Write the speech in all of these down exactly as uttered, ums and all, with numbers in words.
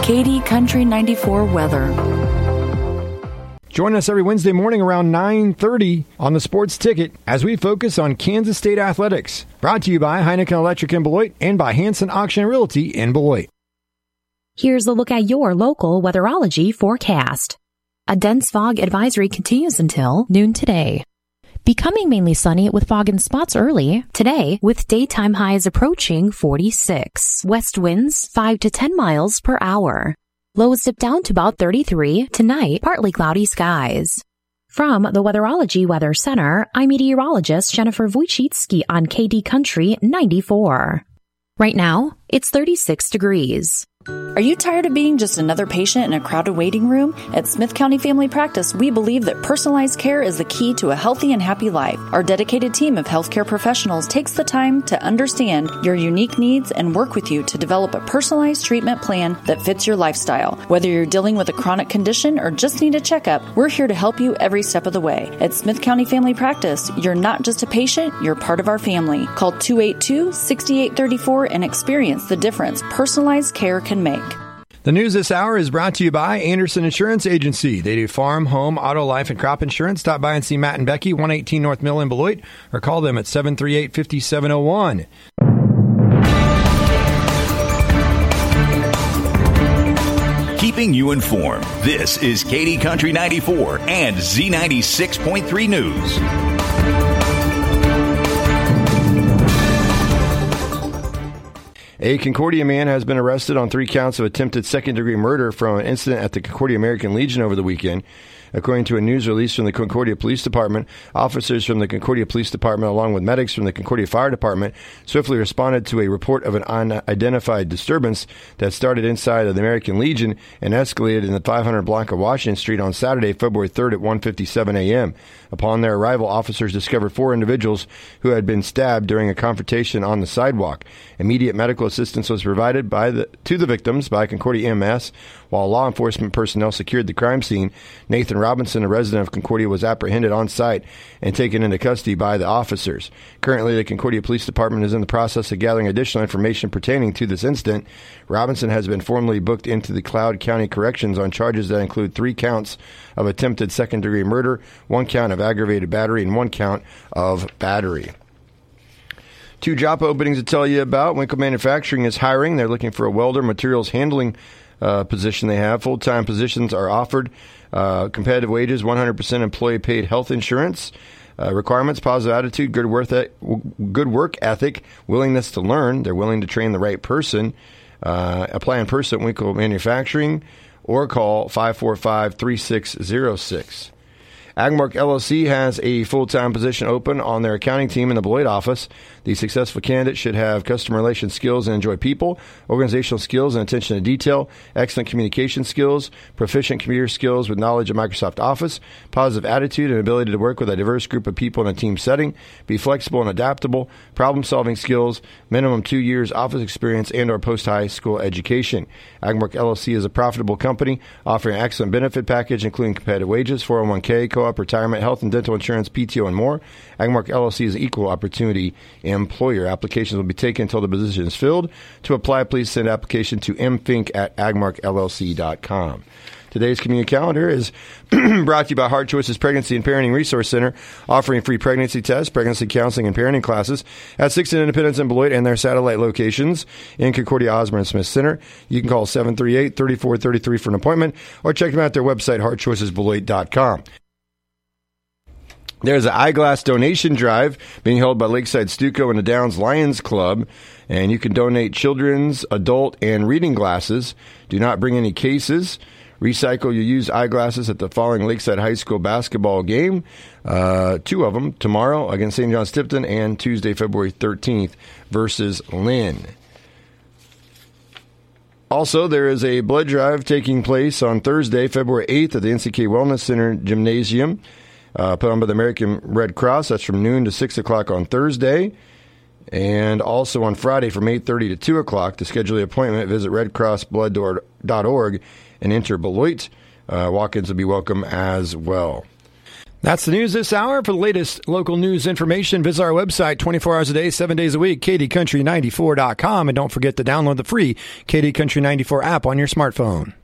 K D Country ninety-four weather. Join us every Wednesday morning around nine thirty on the Sports Ticket as we focus on Kansas State athletics. Brought to you by Heineken Electric in Beloit and by Hanson Auction and Realty in Beloit. Here's a look at your local weatherology forecast. A dense fog advisory continues until noon today. Becoming mainly sunny with fog and spots early today, with daytime highs approaching forty-six. West winds five to ten miles per hour. Lows dip down to about thirty-three. Tonight, partly cloudy skies. From the Weatherology Weather Center, I'm meteorologist Jennifer Wojcicki on K D Country ninety-four. Right now, it's thirty-six degrees. Are you tired of being just another patient in a crowded waiting room? At Smith County Family Practice, we believe that personalized care is the key to a healthy and happy life. Our dedicated team of healthcare professionals takes the time to understand your unique needs and work with you to develop a personalized treatment plan that fits your lifestyle. Whether you're dealing with a chronic condition or just need a checkup, we're here to help you every step of the way. At Smith County Family Practice, you're not just a patient, you're part of our family. Call two eight two, six eight three four and experience the difference personalized care can make. The news this hour is brought to you by Anderson Insurance Agency. They do farm, home, auto, life, and crop insurance. Stop by and see Matt and Becky, one eighteen North Mill in Beloit, or call them at seven three eight, five seven zero one. Keeping you informed, this is K D Country ninety-four and Z ninety-six point three News. A Concordia man has been arrested on three counts of attempted second-degree murder from an incident at the Concordia American Legion over the weekend. According to a news release from the Concordia Police Department, officers from the Concordia Police Department, along with medics from the Concordia Fire Department, swiftly responded to a report of an unidentified disturbance that started inside of the American Legion and escalated in the five hundred block of Washington Street on Saturday, February third at one fifty-seven a.m. Upon their arrival, officers discovered four individuals who had been stabbed during a confrontation on the sidewalk. Immediate medical assistance was provided by the, to the victims by Concordia E M S, while law enforcement personnel secured the crime scene. Nathan Robinson, a resident of Concordia, was apprehended on site and taken into custody by the officers. Currently, the Concordia Police Department is in the process of gathering additional information pertaining to this incident. Robinson has been formally booked into the Cloud County Corrections on charges that include three counts of attempted second-degree murder, one count of aggravated battery, and one count of battery. Two job openings to tell you about. Winkle Manufacturing is hiring. They're looking for a welder, materials handling uh, position they have. Full-time positions are offered. Uh, competitive wages, one hundred percent employee-paid health insurance. Uh, requirements, positive attitude, good work, e- good work ethic, willingness to learn. They're willing to train the right person. Uh, apply in person at Winkle Manufacturing or call five four five, three six zero six. Agmark L L C has a full-time position open on their accounting team in the Beloit office. The successful candidate should have customer relations skills and enjoy people, organizational skills and attention to detail, excellent communication skills, proficient computer skills with knowledge of Microsoft Office, positive attitude and ability to work with a diverse group of people in a team setting, be flexible and adaptable, problem-solving skills, minimum two years office experience and or post-high school education. Agmark L L C is a profitable company offering an excellent benefit package including competitive wages, four oh one k, co-op, retirement, health and dental insurance, P T O, and more. Agmark L L C is an equal opportunity employer. Applications will be taken until the position is filled. To apply, please send application to m fink at agmark l l c dot com. Today's community calendar is brought to you by Heart Choices Pregnancy and Parenting Resource Center, offering free pregnancy tests, pregnancy counseling, and parenting classes at sixteen Independence in Beloit and their satellite locations in Concordia, Osborne, and Smith Center. You can call seven three eight, three four three three for an appointment or check them out at their website, heart choices beloit dot com. There's an eyeglass donation drive being held by Lakeside Stuco and the Downs Lions Club, and you can donate children's, adult, and reading glasses. Do not bring any cases. Recycle your used eyeglasses at the following Lakeside High School basketball game. Uh, two of them tomorrow against Saint John's Tipton and Tuesday, February thirteenth versus Lynn. Also, there is a blood drive taking place on Thursday, February eighth at the N C K Wellness Center Gymnasium, uh, put on by the American Red Cross. That's from noon to six o'clock on Thursday. And also on Friday from eight thirty to two o'clock. To schedule the appointment, visit red cross blood dot org and enter Beloit. Uh, walk-ins will be welcome as well. That's the news this hour. For the latest local news information, visit our website twenty-four hours a day, seven days a week, K D country ninety-four dot com. And don't forget to download the free K D Country ninety-four app on your smartphone.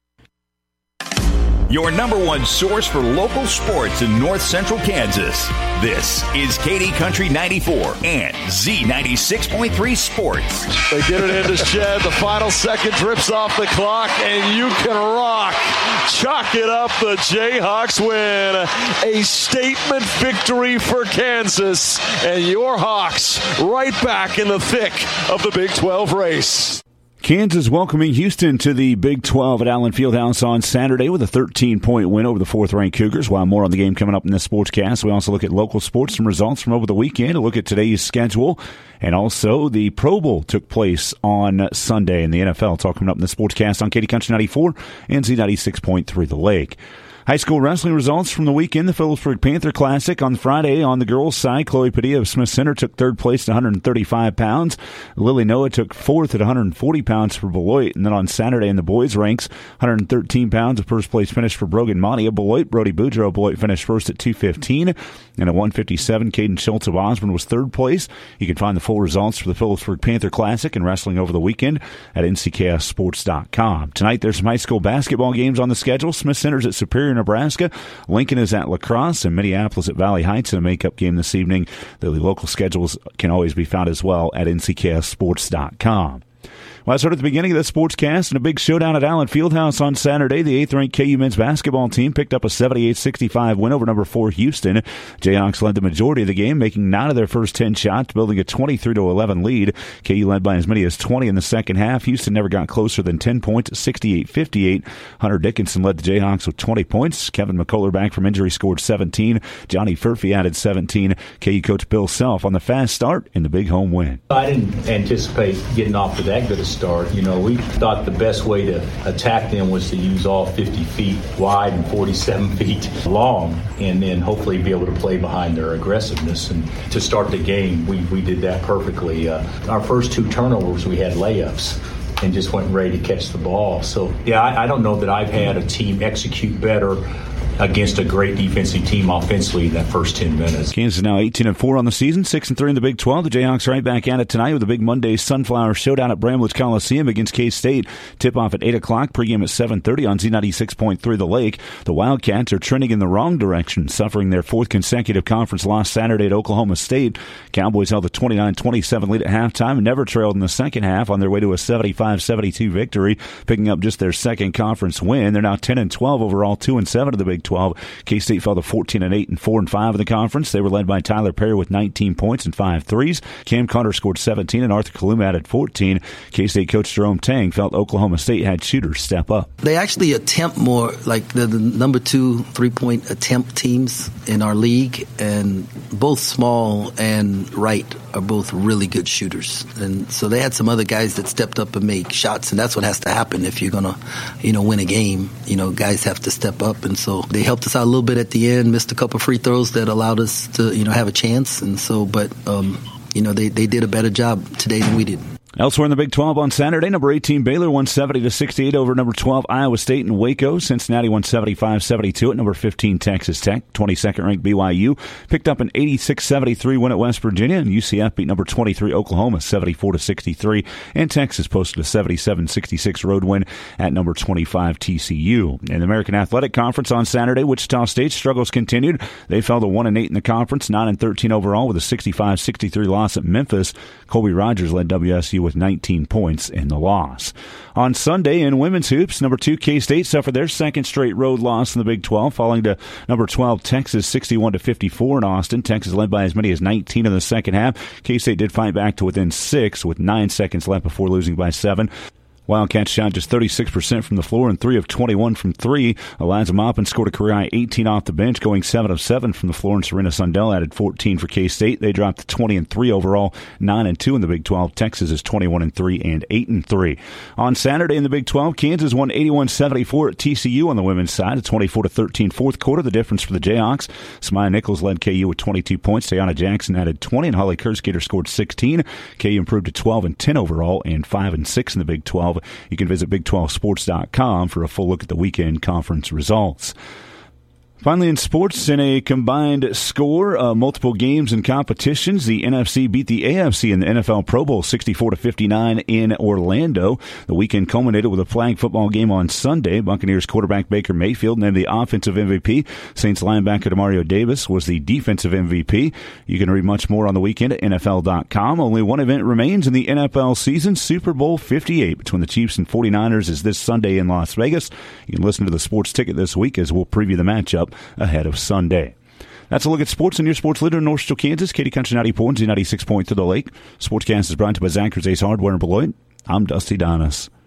Your number one source for local sports in north central Kansas. This is K D Country ninety-four and Z ninety-six point three Sports. They get it into Shed. The final second drips off the clock, and you can rock. Chalk it up. The Jayhawks win. A statement victory for Kansas. And your Hawks right back in the thick of the Big twelve race. Kansas welcoming Houston to the Big twelve at Allen Fieldhouse on Saturday with a thirteen-point win over the fourth-ranked Cougars. While more on the game coming up in this sportscast, we also look at local sports and results from over the weekend, a look at today's schedule, and also the Pro Bowl took place on Sunday in the N F L. It's all coming up in the sportscast on K D Country ninety-four and Z ninety-six point three The Lake. High school wrestling results from the weekend. The Phillipsburg Panther Classic on Friday. On the girls' side, Chloe Padilla of Smith Center took third place at one hundred thirty-five pounds. Lily Noah took fourth at one hundred forty pounds for Beloit. And then on Saturday in the boys' ranks, one hundred thirteen pounds of first place finish for Brogan Monty of Beloit. Brody Boudreaux of Beloit finished first at two fifteen. And at one fifty-seven, Caden Schultz of Osborne was third place. You can find the full results for the Phillipsburg Panther Classic and wrestling over the weekend at N C K S sports dot com. Tonight, there's some high school basketball games on the schedule. Smith Center's at Superior, Nebraska. Lincoln is at La Crosse, and Minneapolis at Valley Heights in a makeup game this evening. The local schedules can always be found as well at N C K S sports dot com. Well, I started at the beginning of the sportscast in a big showdown at Allen Fieldhouse on Saturday. The eighth-ranked K U men's basketball team picked up a seventy-eight sixty-five win over number four Houston. Jayhawks led the majority of the game, making nine of their first ten shots, building a twenty-three to eleven lead. K U led by as many as twenty in the second half. Houston never got closer than ten points, sixty-eight fifty-eight. Hunter Dickinson led the Jayhawks with twenty points. Kevin McCullough, back from injury, scored seventeen. Johnny Furphy added seventeen. K U coach Bill Self on the fast start in the big home win. I didn't anticipate getting off to that good a start. You know, we thought the best way to attack them was to use all fifty feet wide and forty-seven feet long, and then hopefully be able to play behind their aggressiveness. And to start the game, we, we did that perfectly. Uh, our first two turnovers, we had layups and just went ready to catch the ball. So, yeah, I, I don't know that I've had a team execute better against a great defensive team offensively in that first ten minutes. Kansas now eighteen and four on the season, six and three in the Big twelve. The Jayhawks right back at it tonight with a big Monday Sunflower Showdown at Bramlage Coliseum against K-State. Tip-off at eight o'clock, pregame at seven thirty on Z ninety-six point three The Lake. The Wildcats are trending in the wrong direction, suffering their fourth consecutive conference loss Saturday at Oklahoma State. Cowboys held a twenty-nine twenty-seven lead at halftime and never trailed in the second half on their way to a seventy-five seventy-two victory, picking up just their second conference win. They're now ten and twelve overall, two and seven in the Big twelve. K-State fell to fourteen and eight and four and five in the conference. They were led by Tyler Perry with nineteen points and five threes. Cam Carter scored seventeen and Arthur Kaluma added fourteen. K-State coach Jerome Tang felt Oklahoma State had shooters step up. They actually attempt more, like the, the number two three-point attempt teams in our league, and both Small and Wright are both really good shooters. And so they had some other guys that stepped up and made shots, and that's what has to happen if you're going to, you know, win a game. You know, guys have to step up, and so they helped us out a little bit at the end, missed a couple free throws that allowed us to, you know, have a chance. And so, but, um, you know, they, they did a better job today than we did. Elsewhere in the Big twelve on Saturday, number eighteen Baylor won seventy to sixty-eight over number twelve Iowa State in Waco. Cincinnati won seventy-five seventy-two at number fifteen Texas Tech. twenty-second ranked B Y U picked up an eighty-six seventy-three win at West Virginia, and U C F beat number twenty-three Oklahoma seventy-four to sixty-three, and Texas posted a seventy-seven sixty-six road win at number twenty-five T C U. In the American Athletic Conference on Saturday, Wichita State's struggles continued. They fell to one and eight in the conference, nine and thirteen overall, with a sixty-five sixty-three loss at Memphis. Colby Rogers led W S U with nineteen points in the loss. On Sunday in women's hoops, number two K-State suffered their second straight road loss in the Big twelve, falling to number twelve Texas sixty-one to fifty-four in Austin. Texas led by as many as nineteen in the second half. K-State did fight back to within six with nine seconds left before losing by seven. Wildcats shot just thirty-six percent from the floor and three of twenty-one from three. Eliza Maupin scored a career-high eighteen off the bench, going seven of seven from the floor, and Serena Sundell added fourteen for K-State. They dropped to twenty and three overall, nine and two in the Big twelve. Texas is twenty-one and three and eight and three. On Saturday in the Big twelve, Kansas won eighty-one seventy-four at T C U on the women's side, a twenty-four to thirteen fourth quarter. The difference for the Jayhawks. Samaya Nichols led K U with twenty-two points. Tayana Jackson added twenty, and Holly Kurskater scored sixteen. K U improved to twelve and ten overall and five and six in the Big twelve. You can visit Big twelve sports dot com for a full look at the weekend conference results. Finally, in sports, in a combined score of multiple games and competitions, the N F C beat the A F C in the N F L Pro Bowl sixty-four to fifty-nine in Orlando. The weekend culminated with a flag football game on Sunday. Buccaneers quarterback Baker Mayfield named the offensive M V P. Saints linebacker Demario Davis was the defensive M V P. You can read much more on the weekend at N F L dot com. Only one event remains in the N F L season. Super Bowl fifty-eight between the Chiefs and forty-niners is this Sunday in Las Vegas. You can listen to the Sports Ticket this week as we'll preview the matchup ahead of Sunday. That's a look at sports and your sports leader in North Central Kansas. Katy Country ninety-four and Z ninety-six point three The Lake. Sportscast is brought to you by Zach's Ace Hardware in Beloit. I'm Dusty Donis.